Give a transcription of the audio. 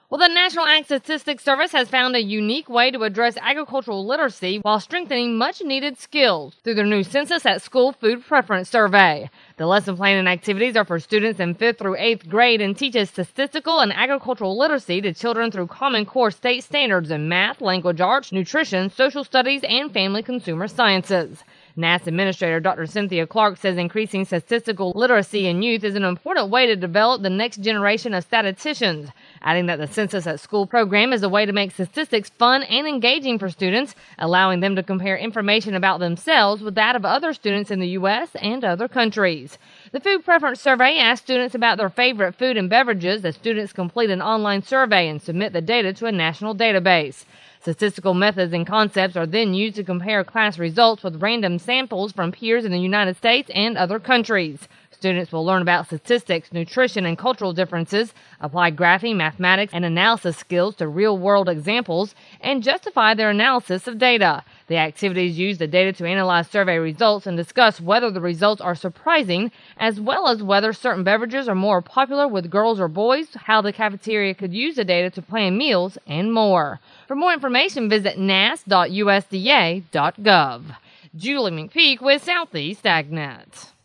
Well, the National Ag Statistics Service has found a unique way to address agricultural literacy while strengthening much-needed skills through their new Census at School Food Preference Survey. The lesson plan and activities are for students in 5th through 8th grade and teaches statistical and agricultural literacy to children through Common Core state standards in math, language arts, nutrition, social studies, and family consumer sciences. NASS Administrator Dr. Cynthia Clark says increasing statistical literacy in youth is an important way to develop the next generation of statisticians, adding that the Census at School program is a way to make statistics fun and engaging for students, allowing them to compare information about themselves with that of other students in the U.S. and other countries. The Food Preference Survey asks students about their favorite food and beverages as students complete an online survey and submit the data to a national database. Statistical methods and concepts are then used to compare class results with random samples from peers in the United States and other countries. Students will learn about statistics, nutrition, and cultural differences, apply graphing, mathematics, and analysis skills to real-world examples, and justify their analysis of data. The activities use the data to analyze survey results and discuss whether the results are surprising, as well as whether certain beverages are more popular with girls or boys, how the cafeteria could use the data to plan meals, and more. For more information, visit nass.usda.gov. Julie McPeak with Southeast AgNet.